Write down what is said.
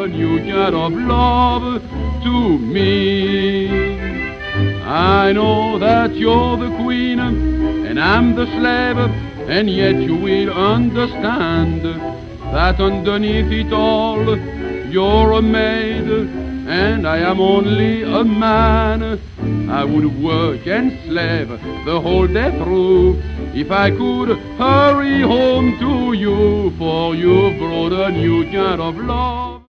a new kind of love to me. I know that you're the queen and I'm the slave, and yet you will understand that underneath it all you're a maid and I am only a man. I would work and slave the whole day through if I could hurry home to you, for you've brought a new kind of love.